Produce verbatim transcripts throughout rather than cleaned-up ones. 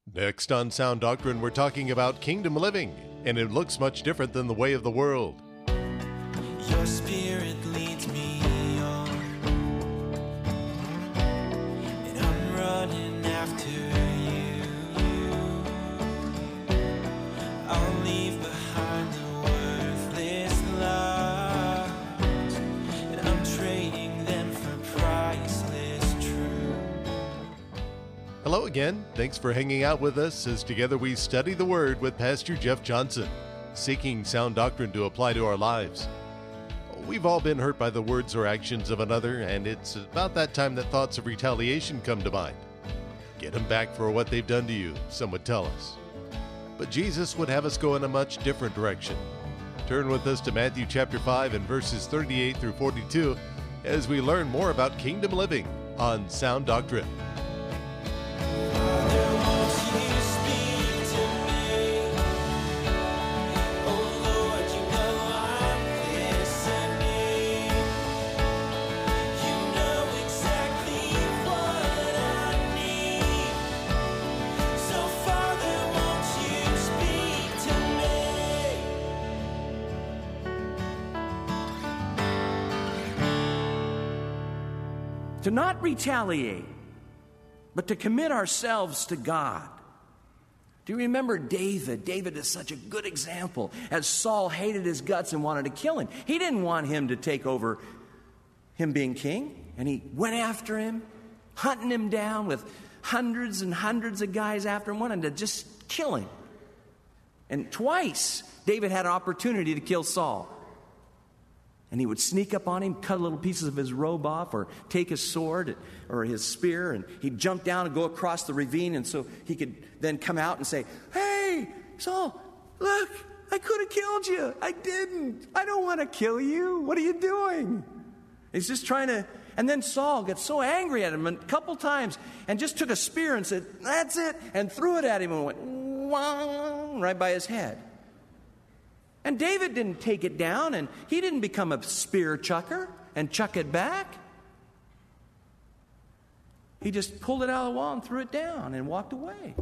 Next on Sound Doctrine, we're talking about kingdom living, and it looks much different than the way of the world. Your spirit leads me on, and I'm running after you. I'll leave behind the worthless lies, and I'm trading them for priceless truth. Hello again. Thanks for hanging out with us as together we study the Word with Pastor Jeff Johnson, seeking sound doctrine to apply to our lives. We've all been hurt by the words or actions of another, and it's about that time that thoughts of retaliation come to mind. Get them back for what they've done to you, some would tell us. But Jesus would have us go in a much different direction. Turn with us to Matthew chapter five and verses thirty-eight through forty-two as we learn more about kingdom living on Sound Doctrine. To not retaliate, but to commit ourselves to God. Do you remember David? David is such a good example. As Saul hated his guts and wanted to kill him, he didn't want him to take over him being king, and he went after him, hunting him down with hundreds and hundreds of guys after him, wanting to just kill him. And twice, David had an opportunity to kill Saul. And he would sneak up on him, cut little pieces of his robe off, or take his sword or his spear, and he'd jump down and go across the ravine, and so he could then come out and say, "Hey, Saul, look, I could have killed you. I didn't. I don't want to kill you. What are you doing?" He's just trying to, and then Saul gets so angry at him a couple times and just took a spear and said, "That's it," and threw it at him and went, "Wang," right by his head. And David didn't take it down, and he didn't become a spear chucker and chuck it back. He just pulled it out of the wall and threw it down and walked away.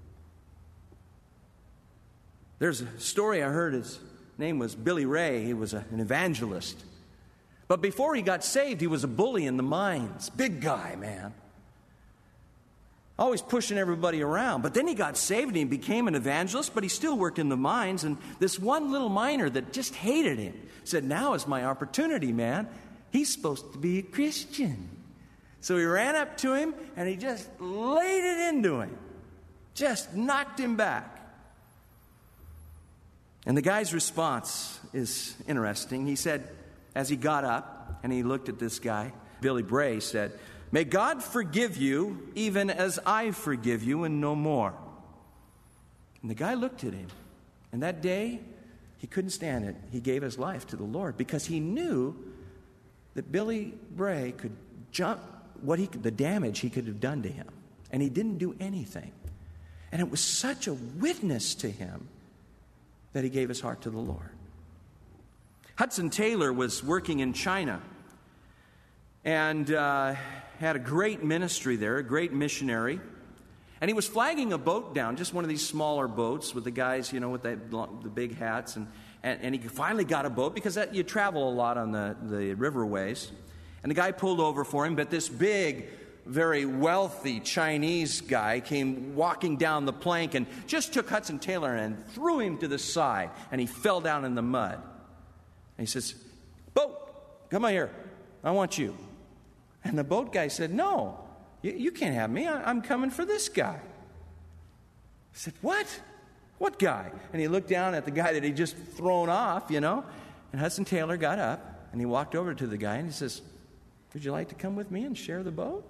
There's a story I heard. His name was Billy Ray. He was a, an evangelist. But before he got saved, he was a bully in the mines. Big guy, man. Always pushing everybody around. But then he got saved and he became an evangelist, but he still worked in the mines. And this one little miner that just hated him said, "Now is my opportunity, man. He's supposed to be a Christian." So he ran up to him and he just laid it into him. Just knocked him back. And the guy's response is interesting. He said, as he got up and he looked at this guy, Billy Bray said, "May God forgive you even as I forgive you, and no more." And the guy looked at him. And that day, he couldn't stand it. He gave his life to the Lord because he knew that Billy Bray could jump what he could, the damage he could have done to him. And he didn't do anything. And it was such a witness to him that he gave his heart to the Lord. Hudson Taylor was working in China and uh, had a great ministry there, a great missionary. And he was flagging a boat down, just one of these smaller boats with the guys, you know, with the, the big hats. And, and, and he finally got a boat because that, you travel a lot on the, the riverways. And the guy pulled over for him, but this big, very wealthy Chinese guy came walking down the plank and just took Hudson Taylor and threw him to the side. And he fell down in the mud. And he says, "Boat, come on here. I want you." And the boat guy said, "No, you, you can't have me. I, I'm coming for this guy." He said, "What? What guy?" And he looked down at the guy that he'd just thrown off, you know. And Hudson Taylor got up and he walked over to the guy and he says, "Would you like to come with me and share the boat?"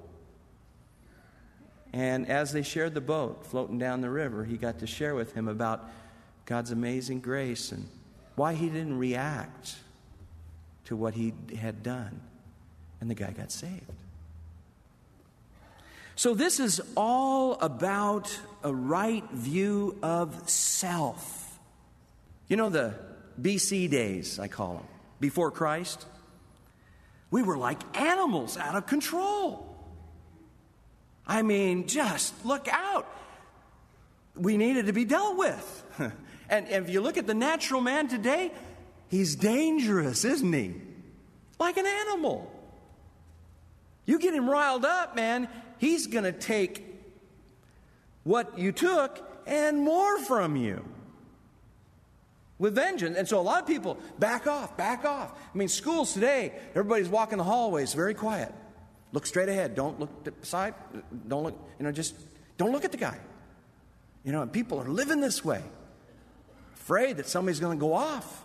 And as they shared the boat floating down the river, he got to share with him about God's amazing grace and why he didn't react to what he had done. And the guy got saved. So this is all about a right view of self. You know, the B C days, I call them, before Christ, we were like animals out of control. I mean, just look out. we needed to be dealt with. And, and if you look at the natural man today, he's dangerous, isn't he? Like an animal. You get him riled up, man, he's going to take what you took and more from you with vengeance. And so a lot of people back off, back off. I mean, schools today, everybody's walking the hallways very quiet. Look straight ahead. Don't look to the side. Don't look, you know, just don't look at the guy. You know, and people are living this way, afraid that somebody's going to go off.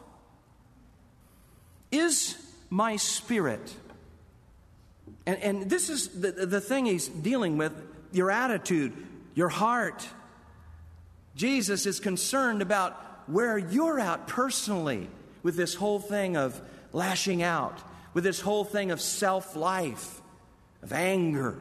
Is my spirit, and, and this is the, the thing he's dealing with, your attitude, your heart. Jesus is concerned about where you're at personally with this whole thing of lashing out, with this whole thing of self-life, of anger.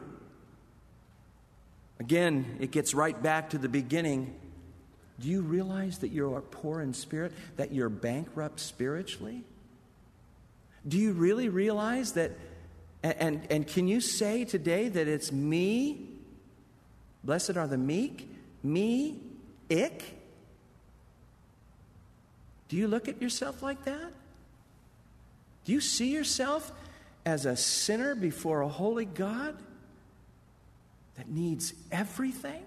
Again, it gets right back to the beginning. Do you realize that you're poor in spirit, that you're bankrupt spiritually? Do you really realize that, and, and, and can you say today that it's me? Blessed are the meek, me, ick? Do you look at yourself like that? Do you see yourself as a sinner before a holy God that needs everything?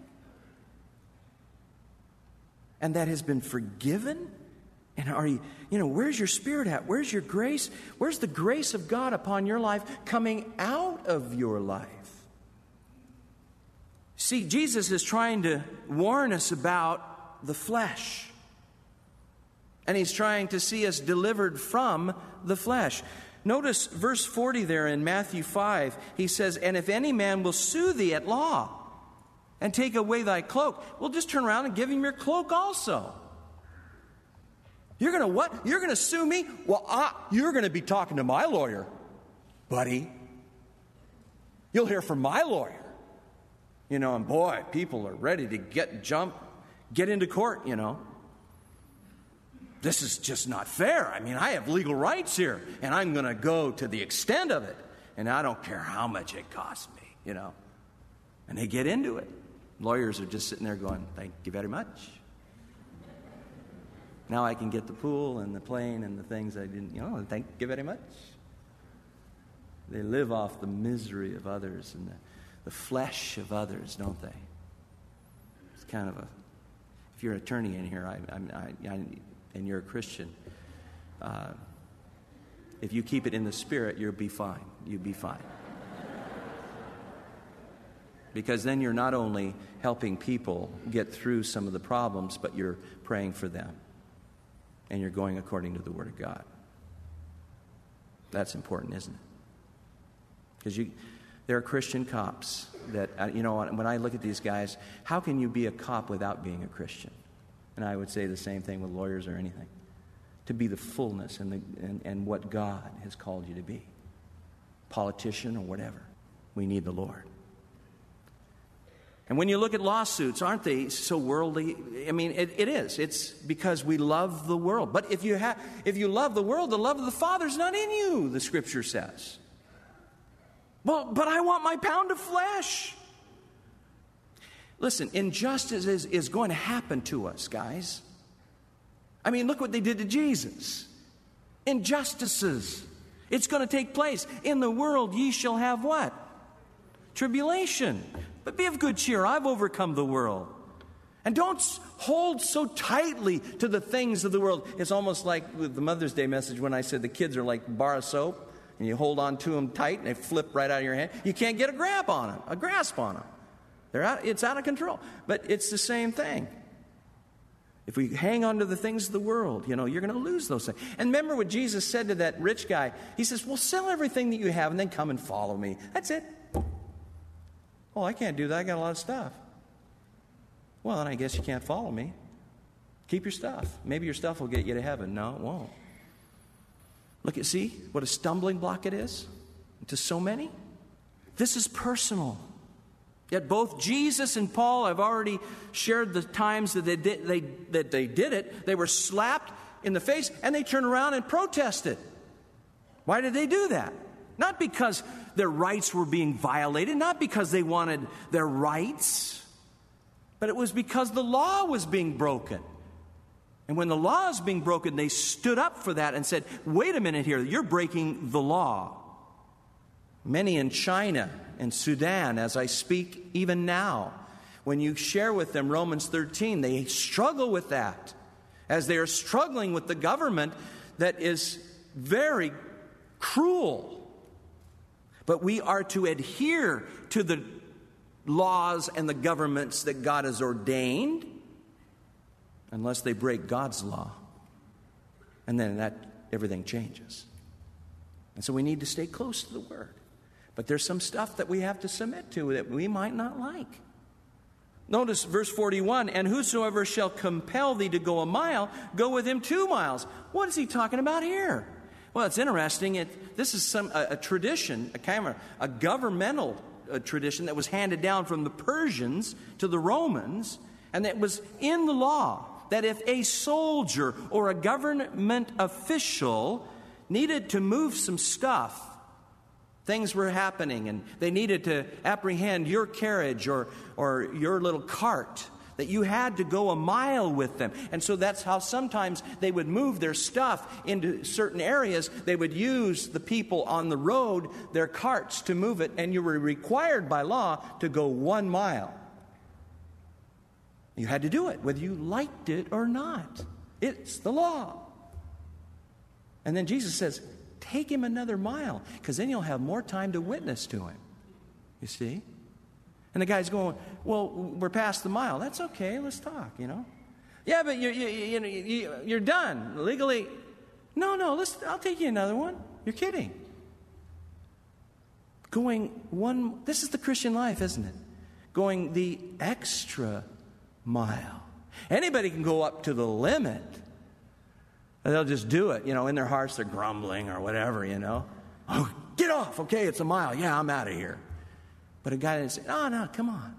And that has been forgiven? And are you, you know, where's your spirit at? Where's your grace? Where's the grace of God upon your life coming out of your life? See, Jesus is trying to warn us about the flesh. And he's trying to see us delivered from the flesh. Notice verse forty there in Matthew five. He says, and if any man will sue thee at law and take away thy cloak, well, just turn around and give him your cloak also. You're going to what? You're going to sue me? Well, uh, you're going to be talking to my lawyer, buddy. You'll hear from my lawyer. You know, and boy, people are ready to get jump, get into court, you know. This is just not fair. I mean, I have legal rights here, and I'm going to go to the extent of it. And I don't care how much it costs me, you know. And they get into it. Lawyers are just sitting there going, thank you very much. Now I can get the pool and the plane and the things I didn't, you know, thank you very much. They live off the misery of others and the, the flesh of others, don't they? It's kind of a, if you're an attorney in here, I, I, I, and you're a Christian, uh, if you keep it in the spirit, you'll be fine. You'll be fine. Because then you're not only helping people get through some of the problems, but you're praying for them. And you're going according to the Word of God. That's important, isn't it? Because you, there are Christian cops that, uh, you know, when I look at these guys, how can you be a cop without being a Christian? And I would say the same thing with lawyers or anything. To be the fullness and, the, and, and what God has called you to be. Politician or whatever. We need the Lord. And when you look at lawsuits, aren't they so worldly? I mean, it, it is. It's because we love the world. But if you have, if you love the world, the love of the Father's not in you, the Scripture says. Well, but I want my pound of flesh. Listen, injustice is, is going to happen to us, guys. I mean, look what they did to Jesus. Injustices. It's going to take place. In the world ye shall have what? Tribulation. But be of good cheer. I've overcome the world. And don't hold so tightly to the things of the world. It's almost like with the Mother's Day message when I said the kids are like a bar of soap. And you hold on to them tight and they flip right out of your hand. You can't get a grab on them, a grasp on them. They're out, it's out of control. But it's the same thing. If we hang on to the things of the world, you know, you're going to lose those things. And remember what Jesus said to that rich guy. He says, well, sell everything that you have and then come and follow me. That's it. Oh, I can't do that. I got a lot of stuff. Well, then I guess you can't follow me. Keep your stuff. Maybe your stuff will get you to heaven. No, it won't. Look at, see what a stumbling block it is to so many? This is personal. Yet both Jesus and Paul have already shared the times that they did, they, that they did it. They were slapped in the face and they turned around and protested. Why did they do that? Not because their rights were being violated, not because they wanted their rights, But it was because the law was being broken. And when the law is being broken, they stood up for that and said, wait a minute here, you're breaking the law. Many in China and Sudan, as I speak even now, when you share with them Romans thirteen, they struggle with that. As they are struggling with the government that is very cruel. But we are to adhere to the laws and the governments that God has ordained, unless they break God's law. And then that everything changes. And so we need to stay close to the Word. But there's some stuff that we have to submit to that we might not like. Notice verse forty-one, and whosoever shall compel thee to go a mile, go with him two miles. What is he talking about here? Well, it's interesting. It, this is some a, a tradition, a kind of a governmental a tradition that was handed down from the Persians to the Romans, and it was in the law that if a soldier or a government official needed to move some stuff, things were happening, and they needed to apprehend your carriage or, or your little cart, that you had to go a mile with them. And so that's how sometimes they would move their stuff into certain areas. They would use the people on the road, their carts, to move it, and you were required by law to go one mile. You had to do it, whether you liked it or not. It's the law. And then Jesus says, take him another mile, because then you'll have more time to witness to him. You see? And the guy's going, well, we're past the mile. That's okay. Let's talk, you know. Yeah, but you're, you, you, you, you're done. Legally, no, no, let's, I'll take you another one. You're kidding. Going one, this is the Christian life, isn't it? Going the extra mile. Anybody can go up to the limit. They'll just do it, you know, in their hearts they're grumbling or whatever, you know. Oh, get off, okay, it's a mile. Yeah, I'm out of here. But a guy that said, oh, no, come on.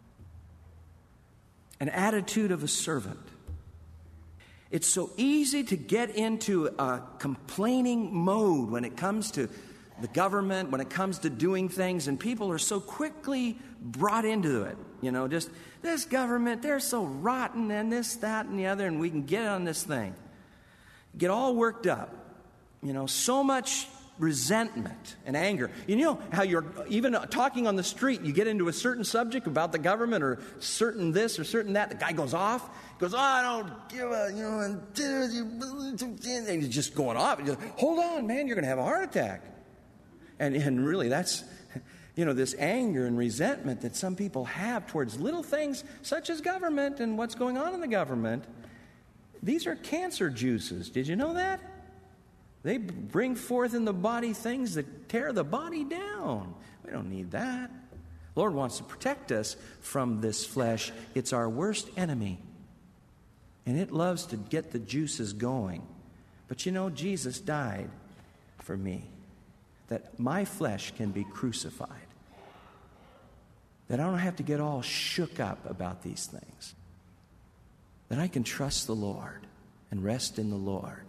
An attitude of a servant. It's so easy to get into a complaining mode when it comes to the government, when it comes to doing things, and people are so quickly brought into it. You know, just, this government, they're so rotten, and this, that, and the other, and we can get on this thing. Get all worked up. You know, so much resentment and anger. You know how you're even talking on the street, you get into a certain subject about the government or certain this or certain that, the guy goes off, goes, oh, I don't give a, you know, and he's just going off. Just, hold on, man, you're going to have a heart attack. And, and really that's, you know, this anger and resentment that some people have towards little things such as government and what's going on in the government. These are cancer juices. Did you know that? They bring forth in the body things that tear the body down. We don't need that. The Lord wants to protect us from this flesh. It's our worst enemy. And it loves to get the juices going. But you know, Jesus died for me, that my flesh can be crucified. That I don't have to get all shook up about these things. That I can trust the Lord and rest in the Lord.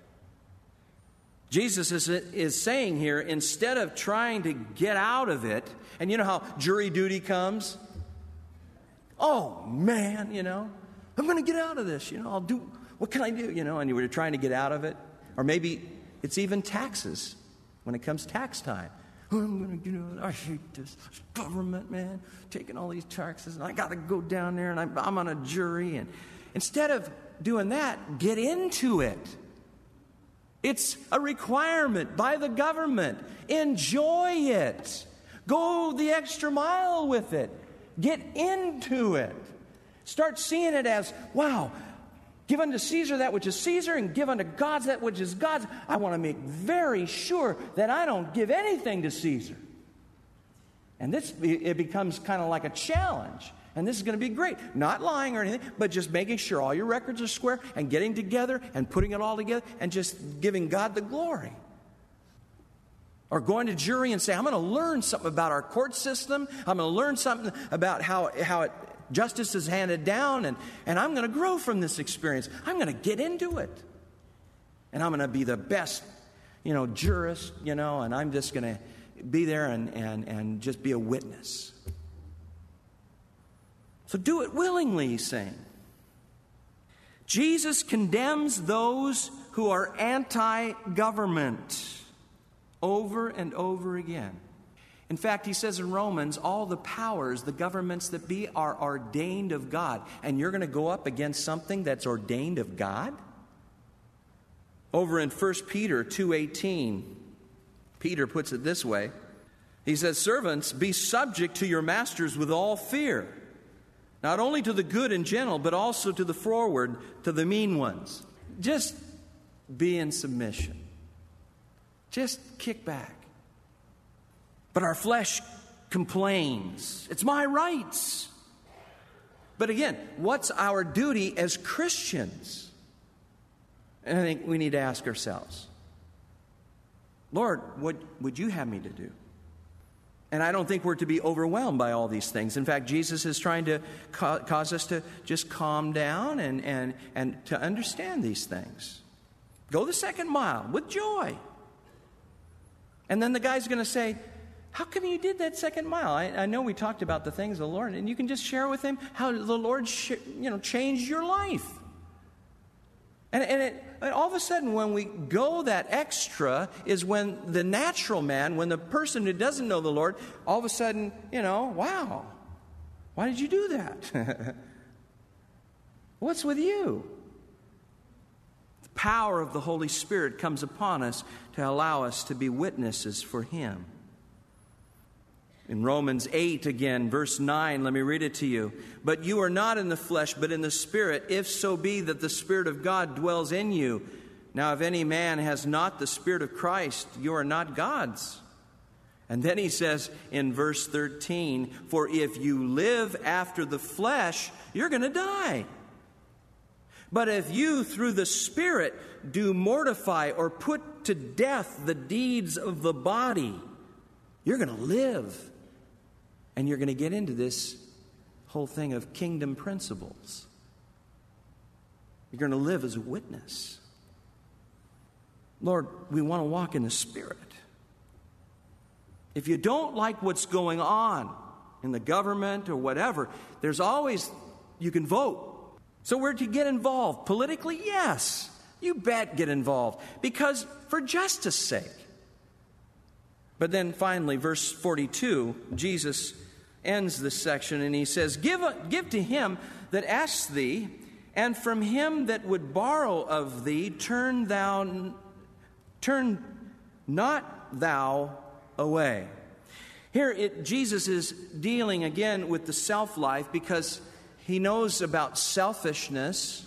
Jesus is, is saying here, instead of trying to get out of it, and you know how jury duty comes? Oh, man, you know, I'm going to get out of this, you know, I'll do, what can I do, you know, and you were trying to get out of it. Or maybe it's even taxes, when it comes tax time. Oh, I'm going to get out, I hate this government, man, taking all these taxes, and I got to go down there, and I'm, I'm on a jury, and instead of doing that, get into it. It's a requirement by the government. Enjoy it. Go the extra mile with it. Get into it. Start seeing it as, wow, give unto Caesar that which is Caesar and give unto God that which is God's. I want to make very sure that I don't give anything to Caesar. And this, it becomes kind of like a challenge. And this is going to be great. Not lying or anything, but just making sure all your records are square and getting together and putting it all together and just giving God the glory. Or going to jury and say, I'm going to learn something about our court system. I'm going to learn something about how, how it, justice is handed down, and, and I'm going to grow from this experience. I'm going to get into it. And I'm going to be the best, you know, jurist, you know, and I'm just going to be there and, and, and just be a witness. So do it willingly, he's saying. Jesus condemns those who are anti-government over and over again. In fact, he says in Romans, all the powers, the governments that be, are ordained of God. And you're going to go up against something that's ordained of God? Over in First Peter two eighteen, Peter puts it this way. He says, servants, be subject to your masters with all fear, not only to the good and gentle, but also to the froward, to the mean ones. Just be in submission. Just kick back. But our flesh complains. It's my rights. But again, what's our duty as Christians? And I think we need to ask ourselves, Lord, what would you have me to do? And I don't think we're to be overwhelmed by all these things. In fact, Jesus is trying to ca- cause us to just calm down and, and, and to understand these things. Go the second mile with joy. And then the guy's going to say, how come you did that second mile? I, I know we talked about the things of the Lord, and you can just share with him how the Lord sh- you know, changed your life. And, and, it, and all of a sudden, when we go that extra is when the natural man, when the person who doesn't know the Lord, all of a sudden, you know, wow, why did you do that? What's with you? The power of the Holy Spirit comes upon us to allow us to be witnesses for Him. In Romans eight again, verse nine, let me read it to you. But you are not in the flesh, but in the Spirit, if so be that the Spirit of God dwells in you. Now, if any man has not the Spirit of Christ, you are not God's. And then he says in verse thirteen, for if you live after the flesh, you're going to die. But if you, through the Spirit, do mortify or put to death the deeds of the body, you're going to live. And you're going to get into this whole thing of kingdom principles. You're going to live as a witness. Lord, we want to walk in the Spirit. If you don't like what's going on in the government or whatever, there's always, you can vote. So we're to get involved. Politically, yes. You bet get involved. Because for justice' sake. But then finally, verse forty-two, Jesus ends this section and he says, Give, a, give to him that asks thee, and from him that would borrow of thee, turn thou, turn not thou away. Here it, Jesus is dealing again with the self-life because he knows about selfishness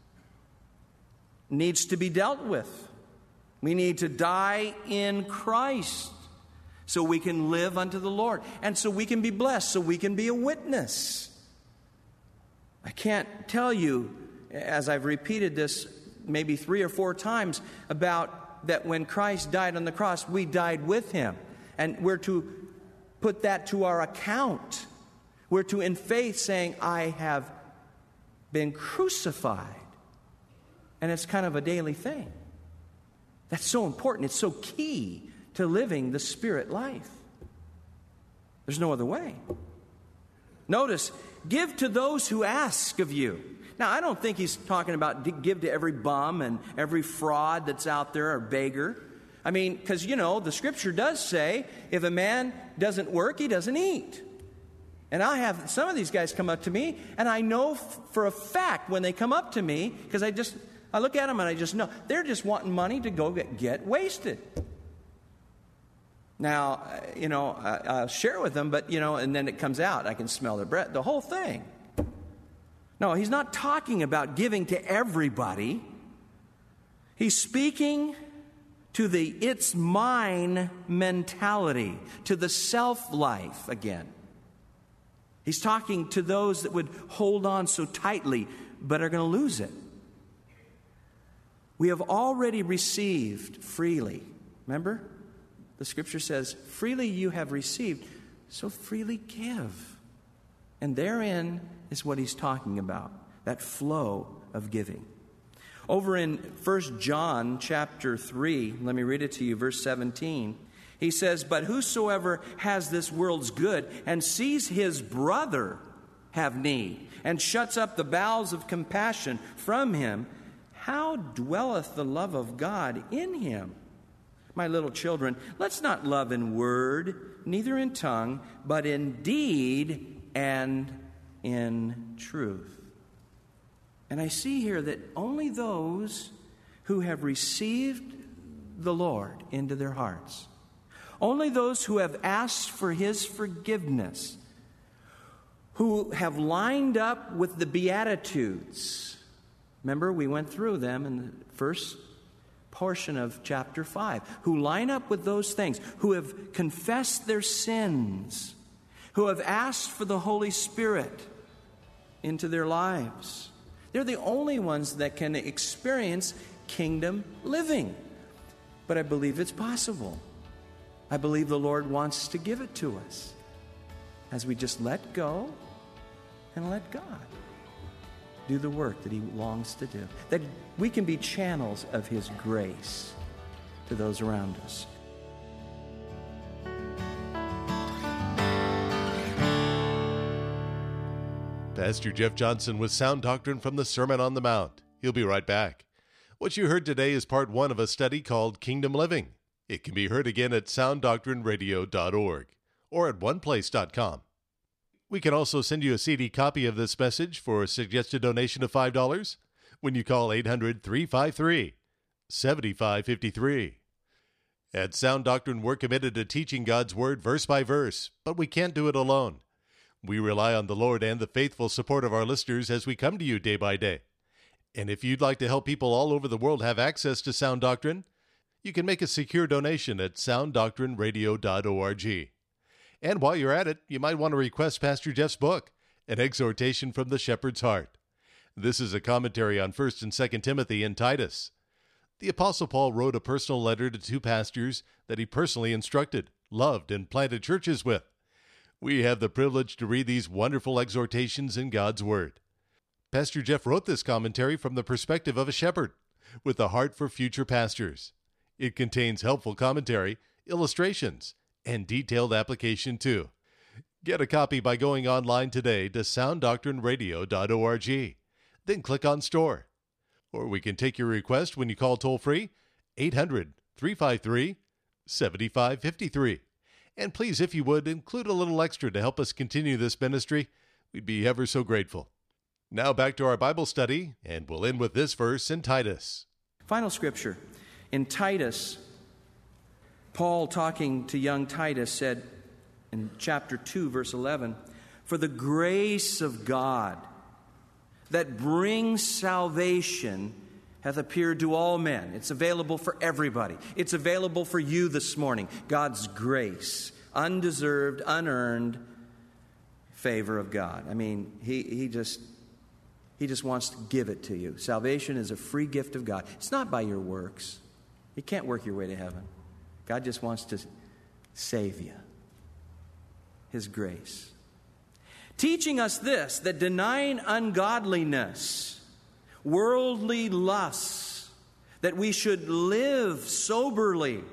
needs to be dealt with. We need to die in Christ so we can live unto the Lord. And so we can be blessed, so we can be a witness. I can't tell you, as I've repeated this maybe three or four times, about that when Christ died on the cross, we died with him. And we're to put that to our account. We're to, in faith, saying, I have been crucified. And it's kind of a daily thing. That's so important. It's so key to living the Spirit life. There's no other way. Notice, give to those who ask of you. Now, I don't think he's talking about give to every bum and every fraud that's out there or beggar. I mean, because, you know, the Scripture does say if a man doesn't work, he doesn't eat. And I have some of these guys come up to me, and I know f- for a fact when they come up to me, because I just, I look at them and I just know, they're just wanting money to go get, get wasted. Now, you know, I, I'll share with them, but, you know, and then it comes out. I can smell their breath, the whole thing. No, he's not talking about giving to everybody. He's speaking to the it's mine mentality, to the self-life again. He's talking to those that would hold on so tightly, but are going to lose it. We have already received freely. Remember? The Scripture says, freely you have received, so freely give. And therein is what he's talking about, that flow of giving. Over in First John chapter three, let me read it to you, verse seventeen. He says, but whosoever has this world's good and sees his brother have need, and shuts up the bowels of compassion from him, how dwelleth the love of God in him? My little children, let's not love in word, neither in tongue, but in deed and in truth. And I see here that only those who have received the Lord into their hearts, only those who have asked for his forgiveness, who have lined up with the Beatitudes. Remember, we went through them in the first portion of chapter five. Who line up with those things, who have confessed their sins, who have asked for the Holy Spirit into their lives. They're the only ones that can experience kingdom living. But I believe it's possible. I believe the Lord wants to give it to us as we just let go and let God do the work that he longs to do. That we can be channels of his grace to those around us. Pastor Jeff Johnson with sound doctrine from the Sermon on the Mount. He'll be right back. What you heard today is part one of a study called Kingdom Living. It can be heard again at sound doctrine radio dot org or at one place dot com. We can also send you a C D copy of this message for a suggested donation of five dollars when you call eight hundred, three five three, seven five five three. At Sound Doctrine, we're committed to teaching God's Word verse by verse, but we can't do it alone. We rely on the Lord and the faithful support of our listeners as we come to you day by day. And if you'd like to help people all over the world have access to Sound Doctrine, you can make a secure donation at sound doctrine radio dot org. And while you're at it, you might want to request Pastor Jeff's book, An Exhortation from the Shepherd's Heart. This is a commentary on First and Second Timothy and Titus. The Apostle Paul wrote a personal letter to two pastors that he personally instructed, loved, and planted churches with. We have the privilege to read these wonderful exhortations in God's Word. Pastor Jeff wrote this commentary from the perspective of a shepherd, with a heart for future pastors. It contains helpful commentary, illustrations, and detailed application too. Get a copy by going online today to sound doctrine radio dot org. Then click on Store. Or we can take your request when you call toll-free eight hundred, three five three, seven five five three. And please, if you would, include a little extra to help us continue this ministry. We'd be ever so grateful. Now back to our Bible study, and we'll end with this verse in Titus. Final scripture. In Titus, Paul, talking to young Titus, said in chapter two, verse eleven, "For the grace of God that brings salvation hath appeared to all men." It's available for everybody. It's available for you this morning. God's grace, undeserved, unearned favor of God. I mean, he, he just... He just wants to give it to you. Salvation is a free gift of God. It's not by your works. You can't work your way to heaven. God just wants to save you. His grace. Teaching us this, that denying ungodliness, worldly lusts, that we should live soberly,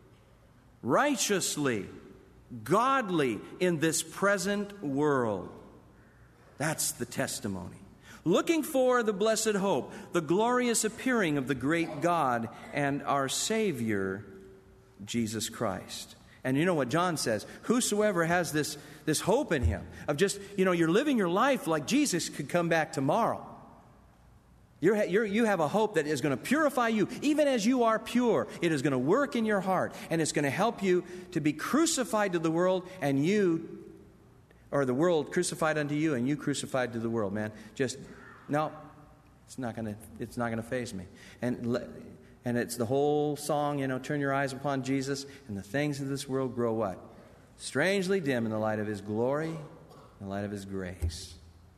righteously, godly in this present world. That's the testimony. Looking for the blessed hope, the glorious appearing of the great God and our Savior, Jesus Christ. And you know what John says? Whosoever has this, this hope in him, of just, you know, you're living your life like Jesus could come back tomorrow. You're, you're, you have a hope that is going to purify you, even as you are pure. It is going to work in your heart, and it's going to help you to be crucified to the world, and you, or the world crucified unto you, and you crucified to the world, man. Just, no, it's not going to, it's not going to faze me. And and it's the whole song, you know, turn your eyes upon Jesus, and the things of this world grow what? Strangely dim in the light of His glory, in the light of His grace.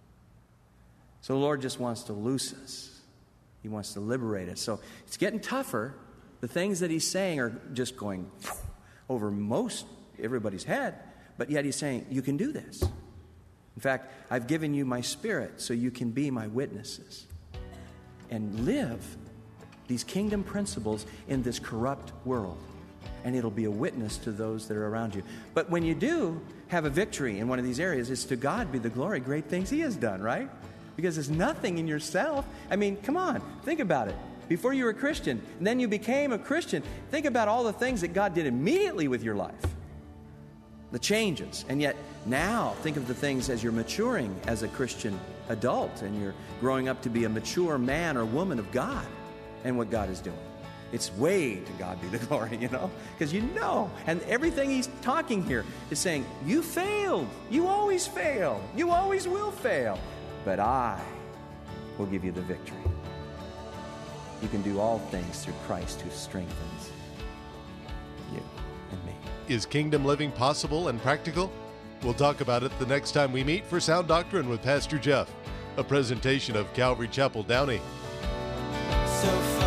So the Lord just wants to loose us. He wants to liberate us. So it's getting tougher. The things that He's saying are just going over most everybody's head. But yet He's saying, you can do this. In fact, I've given you my Spirit so you can be my witnesses and live these kingdom principles in this corrupt world. and it'll be a witness to those that are around you. But when you do have a victory in one of these areas, it's to God be the glory, great things He has done, right? Because there's nothing in yourself. I mean, come on, think about it. Before you were a Christian, and then you became a Christian, think about all the things that God did immediately with your life. The changes. And yet now, think of the things as you're maturing as a Christian adult and you're growing up to be a mature man or woman of God and what God is doing. It's way to God be the glory, you know, because you know. And everything He's talking here is saying, you failed. You always fail. You always will fail. But I will give you the victory. You can do all things through Christ who strengthens you and me. Is kingdom living possible and practical? We'll talk about it the next time we meet for Sound Doctrine with Pastor Jeff, a presentation of Calvary Chapel, Downey. So